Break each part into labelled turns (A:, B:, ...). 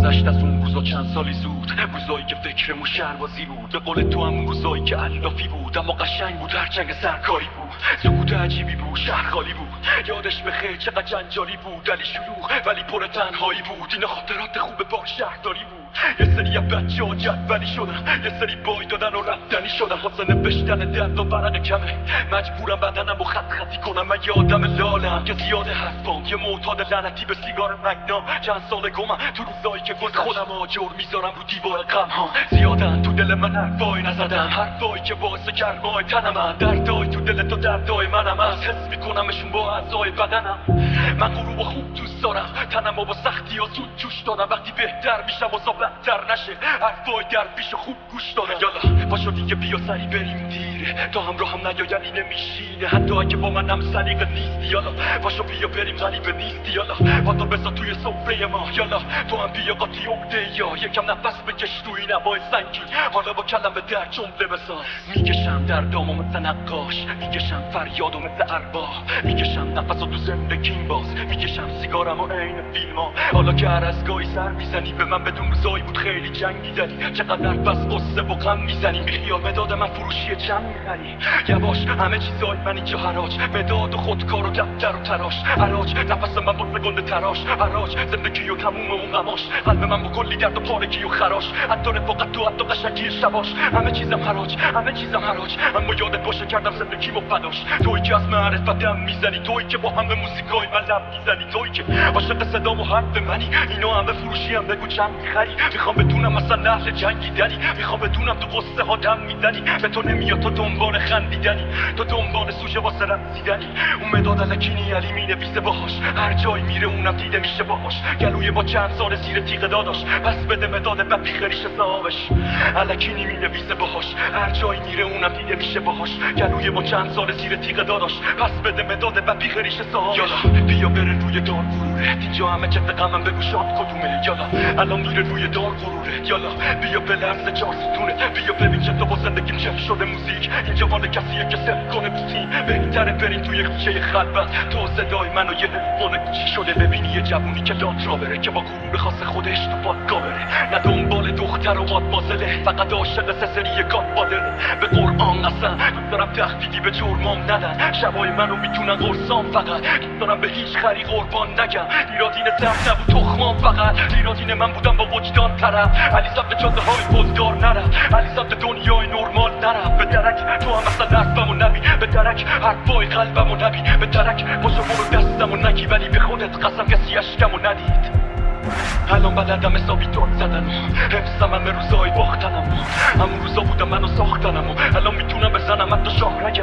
A: گذشت از اون روزا چند سالی زود، روزایی که فکرمون شهربازی بود. به قول تو همون روزایی که علافی بود اما قشنگ بود، هرچنگ سرکاری بود. سکوت عجیبی بود، شهر خالی بود. یادش بخیر چقدر جنجالی بود، علی شلوغ ولی پر تنهایی بود. اینا خاطرات خوب با شهرداری بود. یه سری از بچه‌ها جدولی شدن، یه سری بای دادن و رفتنی شدن. واسه نوشتن درد و برق کمه مجبورم بدنم و خط خطی کنم. من یه آدم لالم که زیاده حرفام، یه معتاد لعنتی به سیگار مگنام. چند سال گمم تو روزایی که گذشت، خودم آجر میذارم رو دیوار غم ها. زیادن تو دل من حرفایی نزدم، حرفایی که باعث کرمای تنمن. دردای تو دل تو دردای منم، از حس میکنمشون با اعضای بدنم. من غروب خوب دوست دارم، تنمو با سختی ها زود جوش دارم. وقتی بهتر میشم و بدتر نشه، حرفای در پیش خوب گوش دارم. یالا پاشو دیگه بیا سری بریم دیره، تا همراه هم نیایلی نمیشینه. حتی اگه با منم سلیقه نیستی، یالا پاشو بیا بریم غریبه نیستی. یالا پاتو بسا توی سفره ما، یالا تو هم بیا قاطی عقده یا یکم نفس بکش توی نوای سنگین. حالا با کلمه در جمله بساز، میکشم دردامو مثل نقاش، میکشم فریادو مثل ارباح، میکشم نفسو تو زندگیم باز، میکشم سیگارمو عین فیلما. حالا که هر از گاهی سر میزنی به من بدون روزایی بود خیلی جنگیدنی. چقدر بس قصه و غم میزنی، بیخیال مداد من فروشی چم میخری. یواش همه چیزای من اینجا حراج، مداد و خودکار و دفتر و تراش. حراج نفس من واسه گنده تراش، حراج زندگی و تموم اون غماش. قلب من با کلی درد و پارگی و خراش، حتی رفاقت و حتی قشنگی شباش. همه چیزم حراج، همه چیزم حراج. اما یادت باشه کردم زندگیمو فداش. تویی که از معرفتم میزنی، تویی که با همه موزیکای من لب میزنی، تویی که عاشق صدام و حرف منی. اینا همه فروشی هم، بگو چند میخری. میخوام بدونم مثلا اهل جنگی داری، میخوام بدونم تو قصه ها دم میزنی. به تو نمیاد تو دنبال خندیدنی، تو دنبال سوژه واسه رقصیدنی. اون مداد الکینی علی مینویسه باهاش، هر جایی میره اونم دیده میشه باهاش. گلوی با چند سال زیر تیغ داداش، پس بده مداد بعد بیخریش صاحبش. الکینی مینویسه باهاش، هر جایی میره اونم دیده میشه باهاش. گلوی با چند سال زیر تیغ داداش، پس بده مداد بعد بیخریش صاحبش. یالا بیا بره روی دار غروره، اینجا همه چه غمم بگو شاد کدومه. یالا الان میره روی دار غروره، یالا بیا بلرزه چهار ستونه. بیا ببین چه تو با زندگیم چه شده موزیک. اینجا مال کسیه که سر کنه بسیم. بهتره بریم توی کوچه خلوت، تو صدای منو یه تلفن کوچی شده. ببینی یه جوونی که لات را بره، که با غرور خاص خودش تو پادگاه بره. نه دنبال دختر و مادمازله، فقط عاشق سسری گادفادره. به قرآن قسم دوست دارم تخفیفی به جرمام ندن. شبای منو میتونن قرصام، فقط دوست دارم به هیچ خری قربان نگم. ایرادین سخت نبود تخمام، فقط ایرادین من بودم با وجدان طرف. علی سمت جاده های پلدار نرم، علی سمت دنیای نرمال نرم. به درک تو هم مثلا حرفمو نبی، به درک حرفای قلبمو نبی. به درک پاشو برو دستمو نگی، ولی به خودت قسم کسی اشکمو ندید. الان بلدم حسابی داد زدنم، حفظم همه روزای باختنم. همون روزا بودم منو ساختنم، الان میتونم بزنم حتی شاه رگم.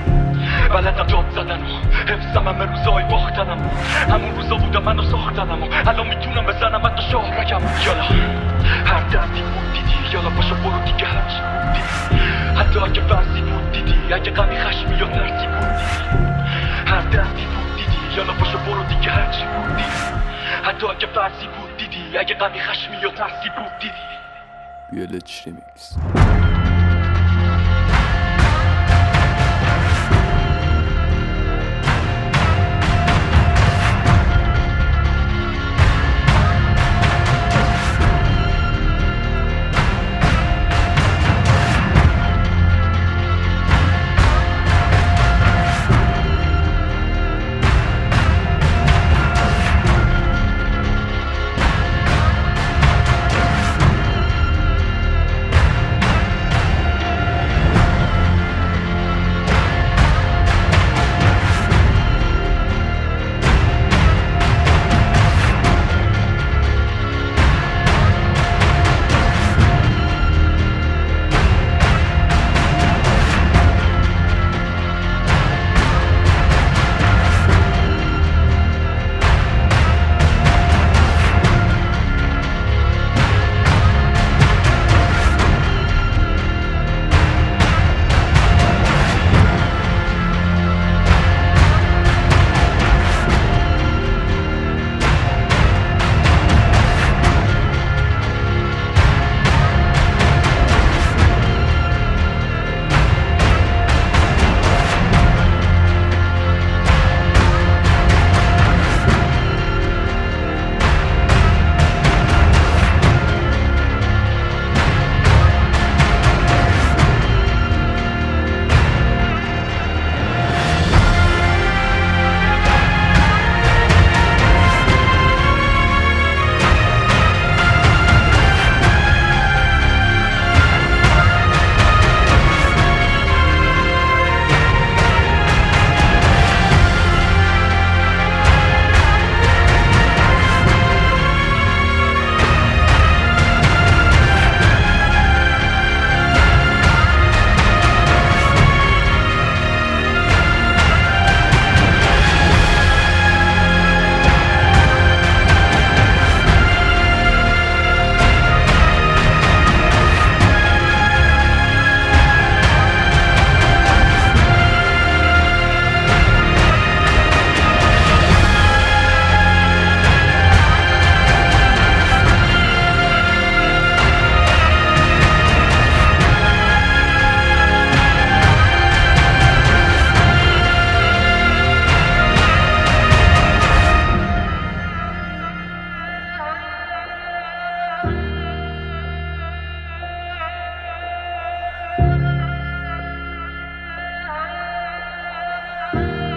A: بلدم داد زدنم، حفظم همه روزای باختنم. همون روزا بودم منو ساختنم، الان میتونم بزنم حتی شاه رگم. یالا هر دردی بود دیدی، یالا پاشو برو دیگه هرچی بود دیدی. حتی اگه فرضی بود دیدی، اگه غمی خشمی یا ترسی بود دیدی. هر دردی بود دیدی، یالا پاشو برو دیگه هرچی بود دیدی. حتی اگه فرضی بود دیدی، اگه غمی خشمی یا ترسی بود دیدی.
B: Village Remix.
A: بود.